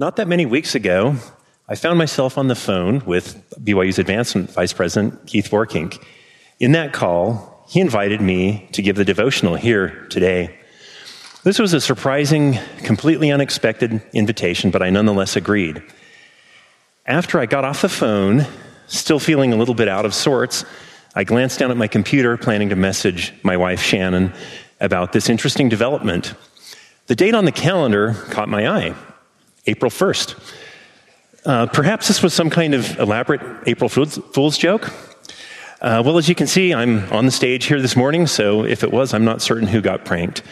Not that many weeks ago, I found myself on the phone with BYU's Advancement Vice President, Keith Vorkink. In that call, he invited me to give the devotional here today. This was a surprising, completely unexpected invitation, but I nonetheless agreed. After I got off the phone, still feeling a little bit out of sorts, I glanced down at my computer, planning to message my wife, Shannon, about this interesting development. The date on the calendar caught my eye, April 1st. Perhaps this was some kind of elaborate April Fool's joke? Well, as you can see, I'm on the stage here this morning, so if it was, I'm not certain who got pranked.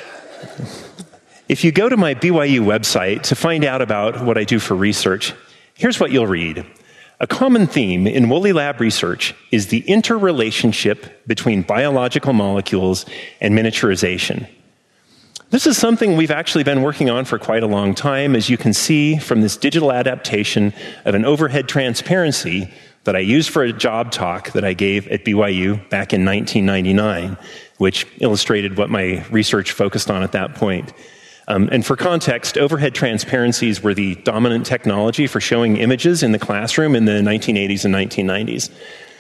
If you go to my BYU website to find out about what I do for research, here's what you'll read. A common theme in Woolly Lab research is the interrelationship between biological molecules and miniaturization. This is something we've actually been working on for quite a long time, as you can see from this digital adaptation of an overhead transparency that I used for a job talk that I gave at BYU back in 1999, which illustrated what my research focused on at that point. And for context, overhead transparencies were the dominant technology for showing images in the classroom in the 1980s and 1990s.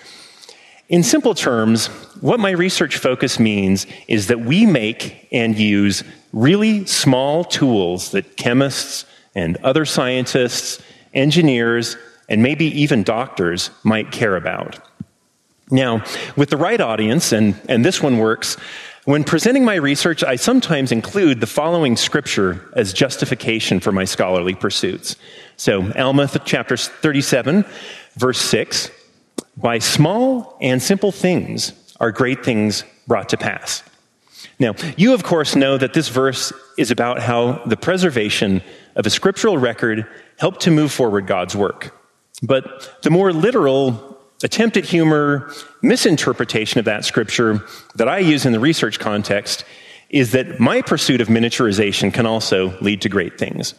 In simple terms, what my research focus means is that we make and use really small tools that chemists and other scientists, engineers, and maybe even doctors might care about. Now, with the right audience, and this one works, when presenting my research, I sometimes include the following scripture as justification for my scholarly pursuits. So, Alma chapter 37, verse 6, by small and simple things are great things brought to pass. Now, you of course know that this verse is about how the preservation of a scriptural record helped to move forward God's work. But the more literal attempt at humor, misinterpretation of that scripture that I use in the research context is that my pursuit of miniaturization can also lead to great things.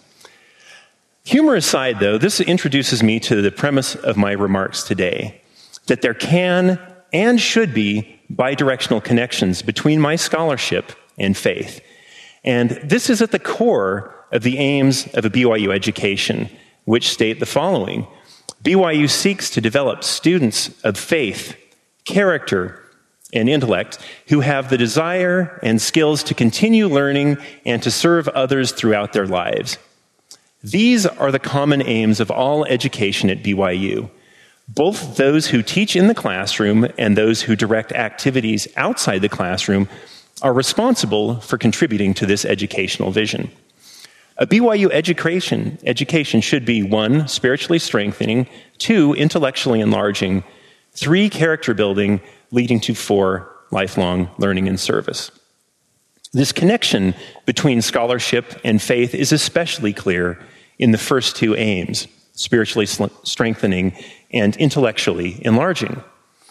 Humor aside, though, this introduces me to the premise of my remarks today, that there can and should be bidirectional connections between my scholarship and faith. And this is at the core of the aims of a BYU education, which state the following. BYU seeks to develop students of faith, character, and intellect who have the desire and skills to continue learning and to serve others throughout their lives. These are the common aims of all education at BYU. Both those who teach in the classroom and those who direct activities outside the classroom are responsible for contributing to this educational vision. A BYU education should be 1, spiritually strengthening, 2, intellectually enlarging, 3, character building, leading to 4, lifelong learning and service. This connection between scholarship and faith is especially clear in the first 2 aims, spiritually strengthening and intellectually enlarging.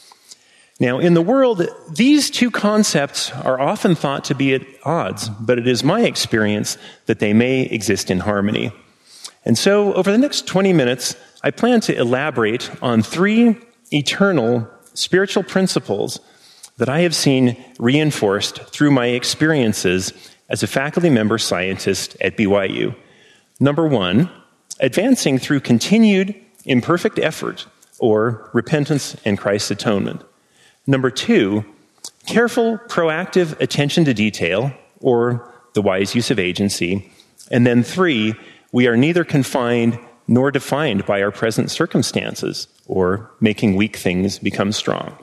Now, in the world, these 2 concepts are often thought to be at odds, but it is my experience that they may exist in harmony. And so, over the next 20 minutes, I plan to elaborate on 3 eternal spiritual principles that I have seen reinforced through my experiences as a faculty member scientist at BYU. Number 1, advancing through continued imperfect effort, or repentance and Christ's atonement. Number 2, careful, proactive attention to detail, or the wise use of agency. And then 3, we are neither confined nor defined by our present circumstances, or making weak things become strong.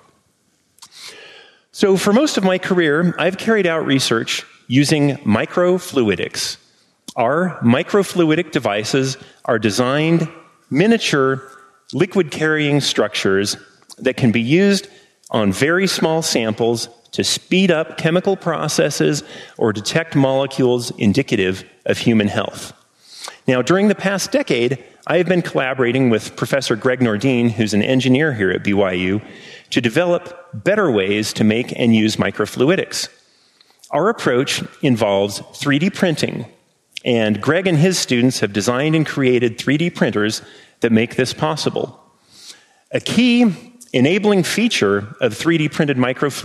So for most of my career, I've carried out research using microfluidics. Our microfluidic devices are designed miniature liquid-carrying structures that can be used on very small samples to speed up chemical processes or detect molecules indicative of human health. Now, during the past decade, I have been collaborating with Professor Greg Nordin, who's an engineer here at BYU, to develop better ways to make and use microfluidics. Our approach involves 3D printing, and Greg and his students have designed and created 3D printers that make this possible. A key enabling feature of 3D printed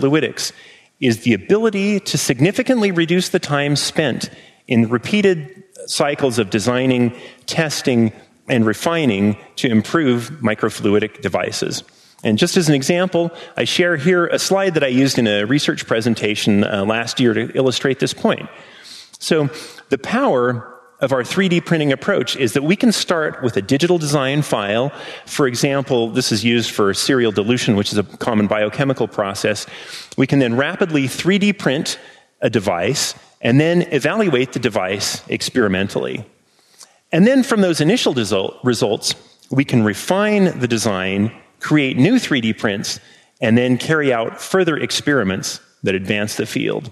microfluidics is the ability to significantly reduce the time spent in repeated cycles of designing, testing, and refining to improve microfluidic devices. And just as an example, I share here a slide that I used in a research presentation last year to illustrate this point. So the power of our 3D printing approach is that we can start with a digital design file. For example, this is used for serial dilution, which is a common biochemical process. We can then rapidly 3D print a device and then evaluate the device experimentally. And then from those initial results, we can refine the design, create new 3D prints, and then carry out further experiments that advance the field.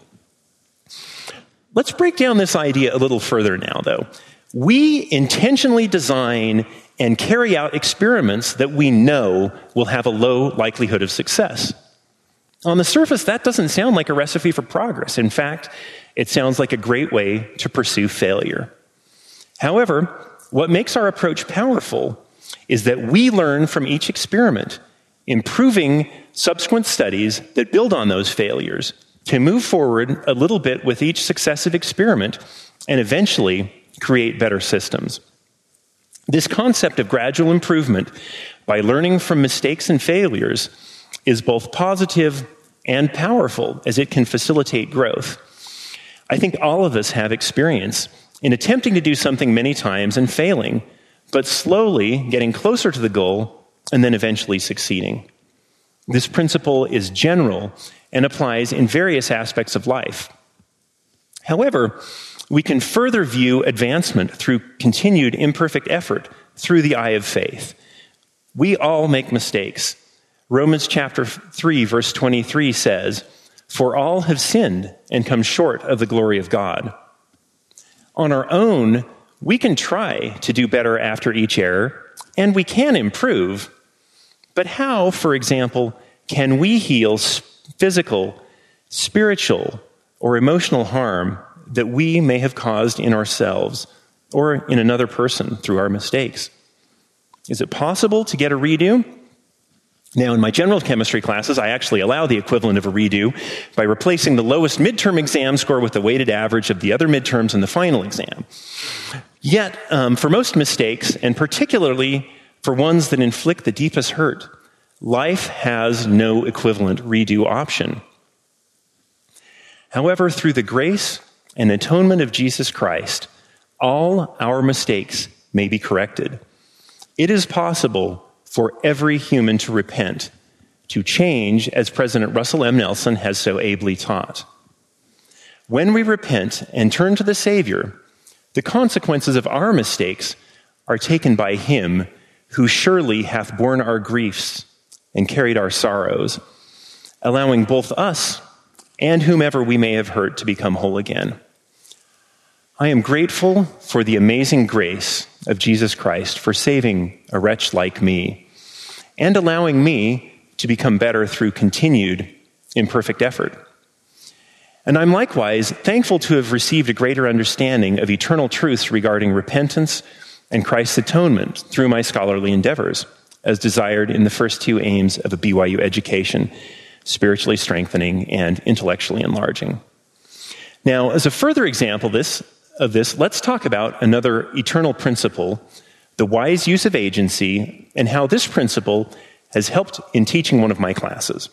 Let's break down this idea a little further now, though. We intentionally design and carry out experiments that we know will have a low likelihood of success. On the surface, that doesn't sound like a recipe for progress. In fact, it sounds like a great way to pursue failure. However, what makes our approach powerful is that we learn from each experiment, improving subsequent studies that build on those failures to move forward a little bit with each successive experiment and eventually create better systems. This concept of gradual improvement by learning from mistakes and failures is both positive and powerful as it can facilitate growth. I think all of us have experience in attempting to do something many times and failing, but slowly getting closer to the goal and then eventually succeeding. This principle is general and applies in various aspects of life. However, we can further view advancement through continued imperfect effort through the eye of faith. We all make mistakes. Romans chapter 3, verse 23 says, "For all have sinned and come short of the glory of God." On our own, we can try to do better after each error, and we can improve. But how, for example, can we heal physical, spiritual, or emotional harm that we may have caused in ourselves or in another person through our mistakes? Is it possible to get a redo? Now, in my general chemistry classes, I actually allow the equivalent of a redo by replacing the lowest midterm exam score with the weighted average of the other midterms in the final exam. Yet, for most mistakes, and particularly for ones that inflict the deepest hurt, life has no equivalent redo option. However, through the grace and atonement of Jesus Christ, all our mistakes may be corrected. It is possible for every human to repent, to change, as President Russell M. Nelson has so ably taught. When we repent and turn to the Savior, the consequences of our mistakes are taken by Him who surely hath borne our griefs and carried our sorrows, allowing both us and whomever we may have hurt to become whole again. I am grateful for the amazing grace of Jesus Christ for saving a wretch like me and allowing me to become better through continued imperfect effort. And I'm likewise thankful to have received a greater understanding of eternal truths regarding repentance and Christ's atonement through my scholarly endeavors, as desired in the first two aims of a BYU education, spiritually strengthening and intellectually enlarging. Now, as a further example of this, let's talk about another eternal principle, the wise use of agency, and how this principle has helped in teaching one of my classes.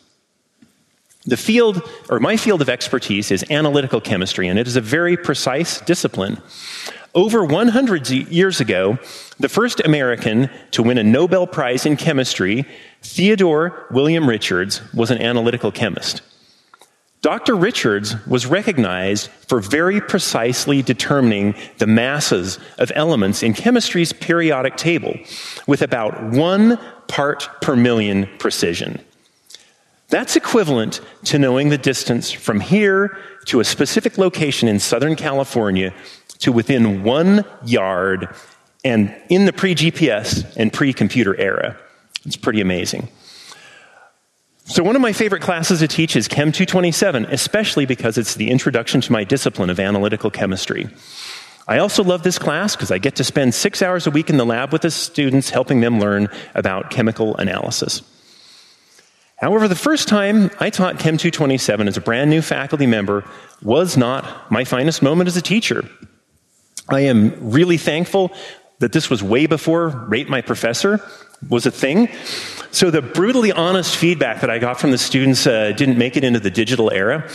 My field of expertise is analytical chemistry, and it is a very precise discipline. Over 100 years ago, the first American to win a Nobel Prize in chemistry, Theodore William Richards, was an analytical chemist. Dr. Richards was recognized for very precisely determining the masses of elements in chemistry's periodic table with about 1 part per million precision. That's equivalent to knowing the distance from here to a specific location in Southern California to within 1 yard, and in the pre-GPS and pre-computer era. It's pretty amazing. So one of my favorite classes to teach is Chem 227, especially because it's the introduction to my discipline of analytical chemistry. I also love this class because I get to spend 6 hours a week in the lab with the students, helping them learn about chemical analysis. However, the first time I taught Chem 227 as a brand new faculty member was not my finest moment as a teacher. I am really thankful that this was way before Rate My Professor was a thing. So the brutally honest feedback that I got from the students didn't make it into the digital era.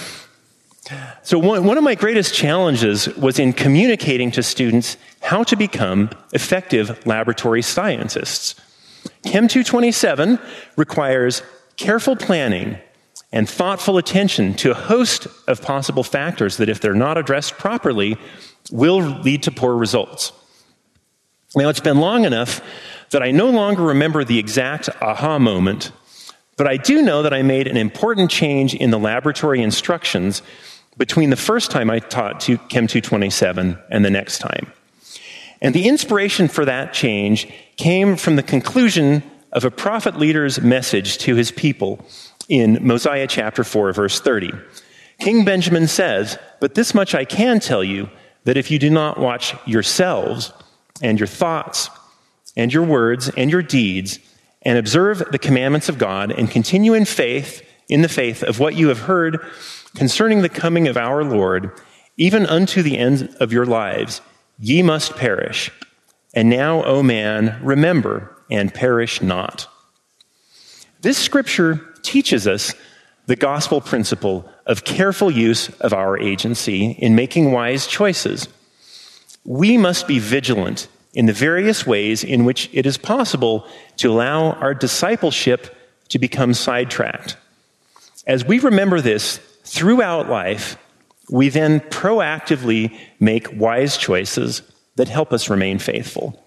So one of my greatest challenges was in communicating to students how to become effective laboratory scientists. Chem 227 requires careful planning and thoughtful attention to a host of possible factors that, if they're not addressed properly, will lead to poor results. Now, it's been long enough that I no longer remember the exact aha moment, but I do know that I made an important change in the laboratory instructions between the first time I taught Chem 227 and the next time. And the inspiration for that change came from the conclusion of a prophet leader's message to his people in Mosiah chapter 4, verse 30. King Benjamin says, "But this much I can tell you, that if you do not watch yourselves and your thoughts and your words and your deeds and observe the commandments of God and continue in the faith of what you have heard concerning the coming of our Lord, even unto the end of your lives, ye must perish. And now, O man, remember and perish not." This scripture teaches us the gospel principle of careful use of our agency in making wise choices. We must be vigilant in the various ways in which it is possible to allow our discipleship to become sidetracked. As we remember this throughout life, we then proactively make wise choices that help us remain faithful.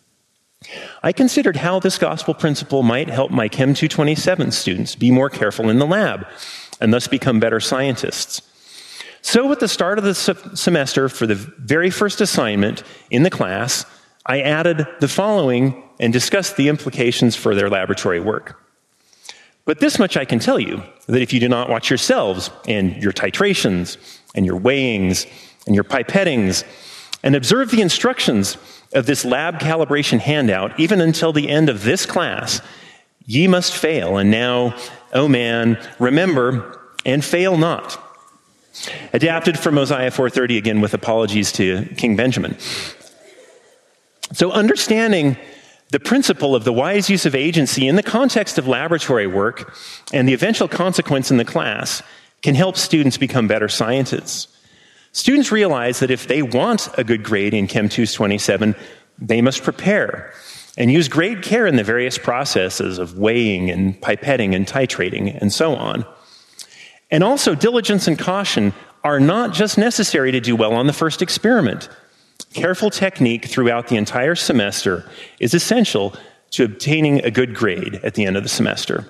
I considered how this gospel principle might help my Chem 227 students be more careful in the lab and thus become better scientists. So at the start of the semester, for the very first assignment in the class, I added the following and discussed the implications for their laboratory work. But this much I can tell you, that if you do not watch yourselves and your titrations and your weighings and your pipettings and observe the instructions of this lab calibration handout, even until the end of this class, ye must fail. And now, O man, remember and fail not. Adapted from Mosiah 4:30, again with apologies to King Benjamin. So understanding the principle of the wise use of agency in the context of laboratory work and the eventual consequence in the class can help students become better scientists. Students realize that if they want a good grade in Chem 227, they must prepare and use great care in the various processes of weighing and pipetting and titrating and so on. And also, diligence and caution are not just necessary to do well on the first experiment. Careful technique throughout the entire semester is essential to obtaining a good grade at the end of the semester.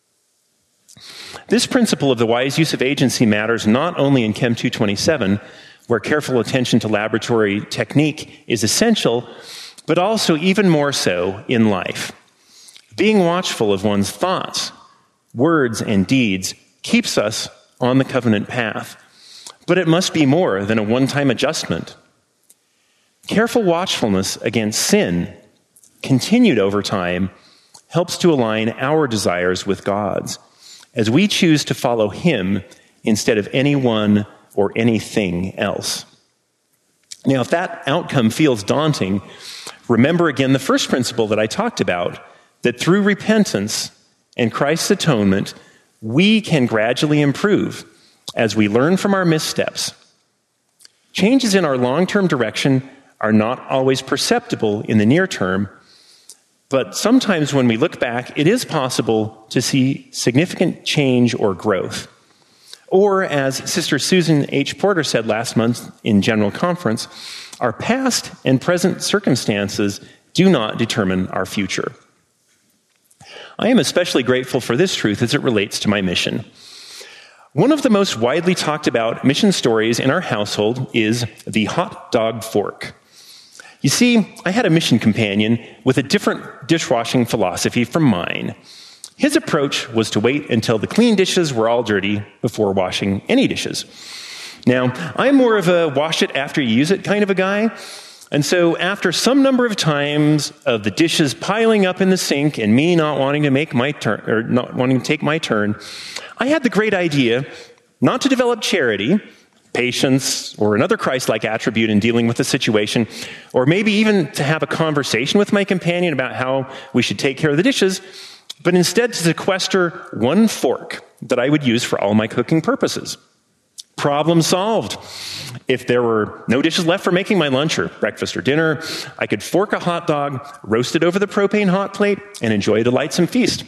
This principle of the wise use of agency matters not only in Chem 227, where careful attention to laboratory technique is essential, but also even more so in life. Being watchful of one's thoughts, words, and deeds keeps us on the covenant path, but it must be more than a one-time adjustment. Careful watchfulness against sin, continued over time, helps to align our desires with God's, as we choose to follow Him instead of anyone or anything else. Now, if that outcome feels daunting, remember again the first principle that I talked about, that through repentance and Christ's atonement, we can gradually improve as we learn from our missteps. Changes in our long-term direction are not always perceptible in the near term, but sometimes when we look back, it is possible to see significant change or growth. Or, as Sister Susan H. Porter said last month in General Conference, our past and present circumstances do not determine our future. I am especially grateful for this truth as it relates to my mission. One of the most widely talked about mission stories in our household is the hot dog fork. You see, I had a mission companion with a different dishwashing philosophy from mine. His approach was to wait until the clean dishes were all dirty before washing any dishes. Now, I'm more of a wash it after you use it kind of a guy. And so after some number of times of the dishes piling up in the sink and me not wanting to make my turn, or not wanting to take my turn, I had the great idea not to develop charity, patience, or another Christ-like attribute in dealing with a situation, or maybe even to have a conversation with my companion about how we should take care of the dishes, but instead to sequester one fork that I would use for all my cooking purposes. Problem solved. If there were no dishes left for making my lunch or breakfast or dinner, I could fork a hot dog, roast it over the propane hot plate, and enjoy a delightsome feast.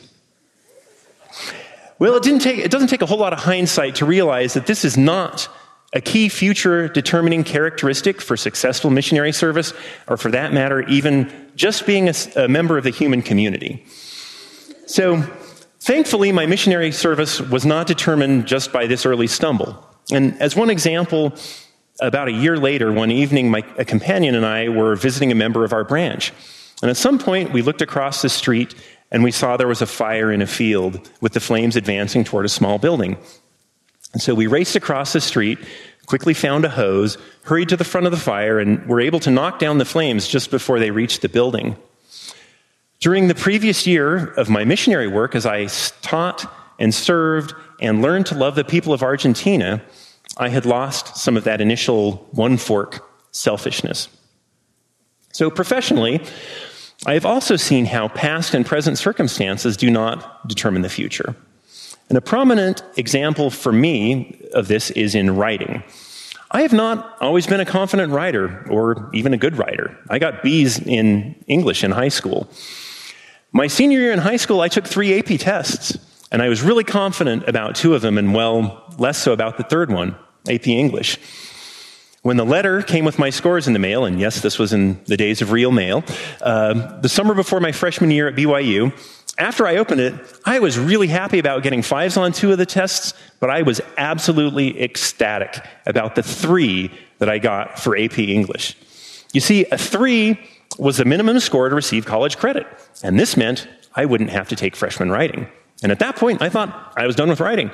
Well, it doesn't take a whole lot of hindsight to realize that this is not a key future determining characteristic for successful missionary service, or for that matter, even just being a member of the human community. So, thankfully, my missionary service was not determined just by this early stumble. And as one example, about a year later, one evening, a companion and I were visiting a member of our branch. And at some point, we looked across the street and we saw there was a fire in a field with the flames advancing toward a small building. And so we raced across the street, quickly found a hose, hurried to the front of the fire, and were able to knock down the flames just before they reached the building. During the previous year of my missionary work, as I taught and served and learned to love the people of Argentina, I had lost some of that initial one-fork selfishness. So professionally, I have also seen how past and present circumstances do not determine the future. And a prominent example for me of this is in writing. I have not always been a confident writer or even a good writer. I got B's in English in high school. My senior year in high school, I took 3 AP tests, and I was really confident about 2 of them and, well, less so about the third one, AP English. When the letter came with my scores in the mail, and yes, this was in the days of real mail, the summer before my freshman year at BYU, after I opened it, I was really happy about getting 5s on 2 of the tests, but I was absolutely ecstatic about the 3 that I got for AP English. You see, a 3 was the minimum score to receive college credit, and this meant I wouldn't have to take freshman writing. And at that point, I thought I was done with writing.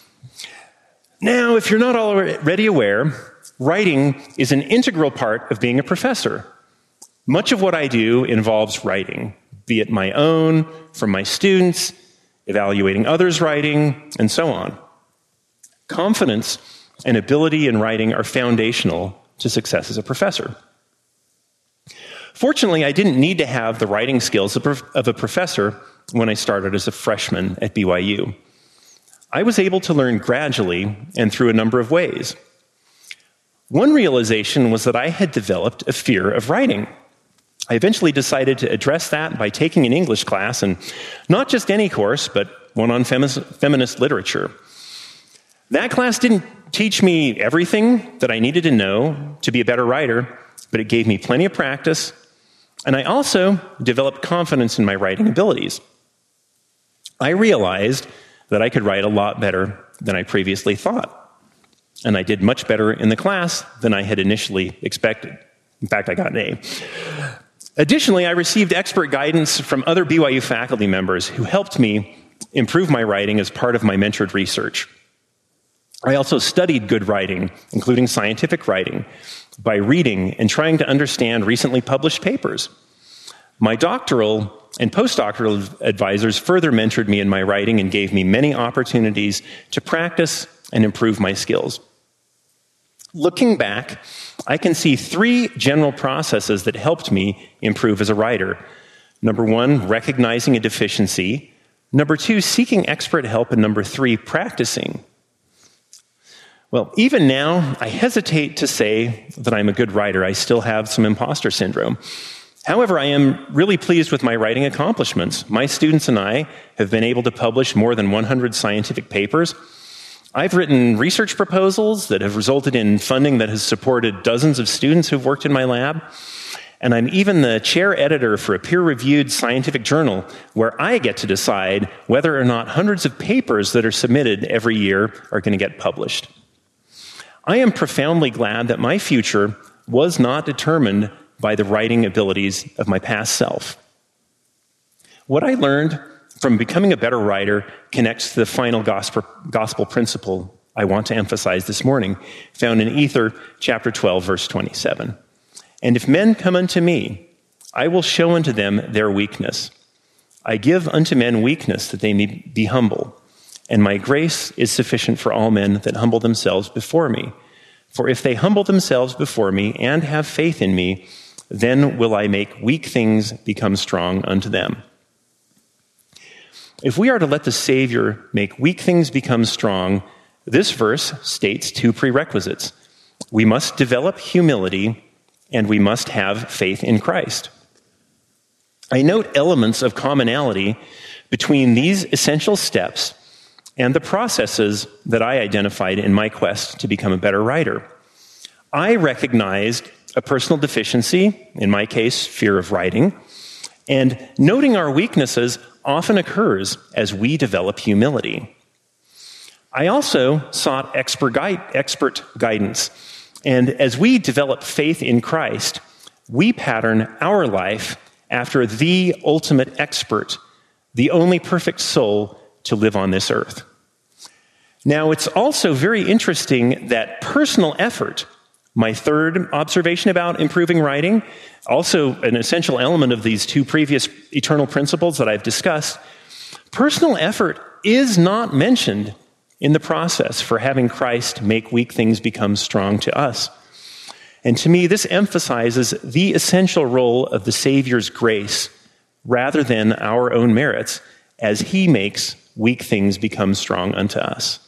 Now, if you're not already aware, writing is an integral part of being a professor. Much of what I do involves writing, be it my own, from my students, evaluating others' writing, and so on. Confidence and ability in writing are foundational to success as a professor. Fortunately, I didn't need to have the writing skills of a professor when I started as a freshman at BYU. I was able to learn gradually and through a number of ways. One realization was that I had developed a fear of writing. I eventually decided to address that by taking an English class, and not just any course, but one on feminist literature. That class didn't teach me everything that I needed to know to be a better writer, but it gave me plenty of practice, and I also developed confidence in my writing abilities. I realized that I could write a lot better than I previously thought, and I did much better in the class than I had initially expected. In fact, I got an A. Additionally, I received expert guidance from other BYU faculty members who helped me improve my writing as part of my mentored research. I also studied good writing, including scientific writing, by reading and trying to understand recently published papers. My doctoral and postdoctoral advisors further mentored me in my writing and gave me many opportunities to practice and improve my skills. Looking back, I can see 3 general processes that helped me improve as a writer. Number 1, recognizing a deficiency. Number 2, seeking expert help. And number 3, practicing. Well, even now, I hesitate to say that I'm a good writer. I still have some imposter syndrome. However, I am really pleased with my writing accomplishments. My students and I have been able to publish more than 100 scientific papers. I've written research proposals that have resulted in funding that has supported dozens of students who've worked in my lab. And I'm even the chair editor for a peer-reviewed scientific journal where I get to decide whether or not hundreds of papers that are submitted every year are going to get published. I am profoundly glad that my future was not determined by the writing abilities of my past self. What I learned from becoming a better writer connects to the final gospel principle I want to emphasize this morning, found in Ether, chapter 12, verse 27. And if men come unto me, I will show unto them their weakness. I give unto men weakness that they may be humble, and my grace is sufficient for all men that humble themselves before me. For if they humble themselves before me and have faith in me, then will I make weak things become strong unto them. If we are to let the Savior make weak things become strong, this verse states two prerequisites. We must develop humility, and we must have faith in Christ. I note elements of commonality between these essential steps and the processes that I identified in my quest to become a better writer. I recognized a personal deficiency, in my case, fear of writing, and noting our weaknesses often occurs as we develop humility. I also sought expert guidance, and as we develop faith in Christ, we pattern our life after the ultimate expert, the only perfect soul to live on this earth. Now, it's also very interesting that personal effort, my third observation about improving writing, also an essential element of these two previous eternal principles that I've discussed, personal effort is not mentioned in the process for having Christ make weak things become strong to us. And to me, this emphasizes the essential role of the Savior's grace rather than our own merits as he makes weak things become strong unto us.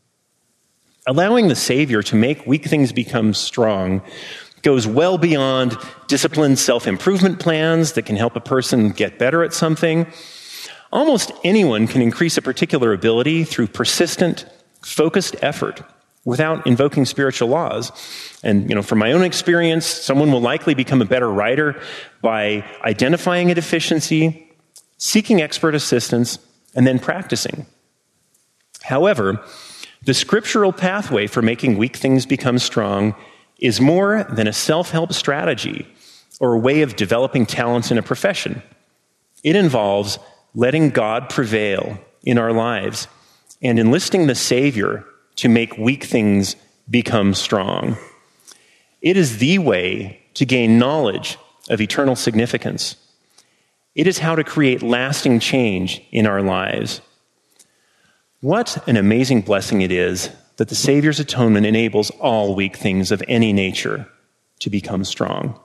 Allowing the Savior to make weak things become strong goes well beyond disciplined self-improvement plans that can help a person get better at something. Almost anyone can increase a particular ability through persistent, focused effort without invoking spiritual laws. And, from my own experience, someone will likely become a better writer by identifying a deficiency, seeking expert assistance, and then practicing. However, the scriptural pathway for making weak things become strong is more than a self-help strategy or a way of developing talents in a profession. It involves letting God prevail in our lives and enlisting the Savior to make weak things become strong. It is the way to gain knowledge of eternal significance. It is how to create lasting change in our lives. What an amazing blessing it is that the Savior's atonement enables all weak things of any nature to become strong.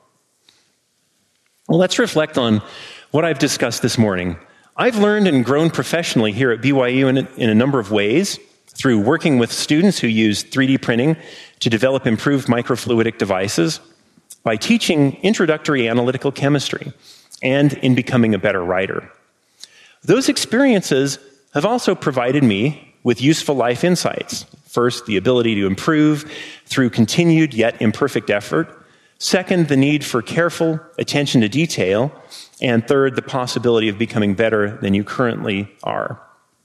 Well, let's reflect on what I've discussed this morning. I've learned and grown professionally here at BYU in a number of ways, through working with students who use 3D printing to develop improved microfluidic devices, by teaching introductory analytical chemistry, and in becoming a better writer. Those experiences have also provided me with useful life insights. First, the ability to improve through continued yet imperfect effort. Second, the need for careful attention to detail. And third, the possibility of becoming better than you currently are.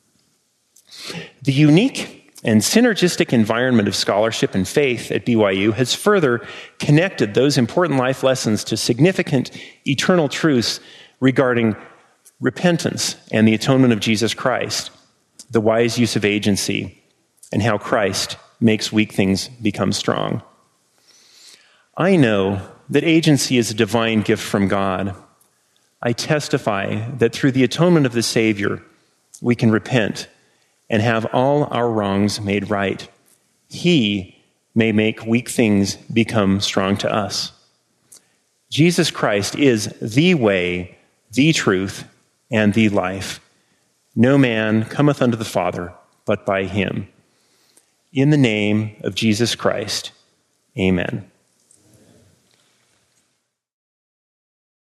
The unique and synergistic environment of scholarship and faith at BYU has further connected those important life lessons to significant eternal truths regarding repentance and the atonement of Jesus Christ, the wise use of agency, and how Christ makes weak things become strong. I know that agency is a divine gift from God. I testify that through the atonement of the Savior, we can repent and have all our wrongs made right. He may make weak things become strong to us. Jesus Christ is the way, the truth, and the life. No man cometh unto the Father but by him. In the name of Jesus Christ, amen.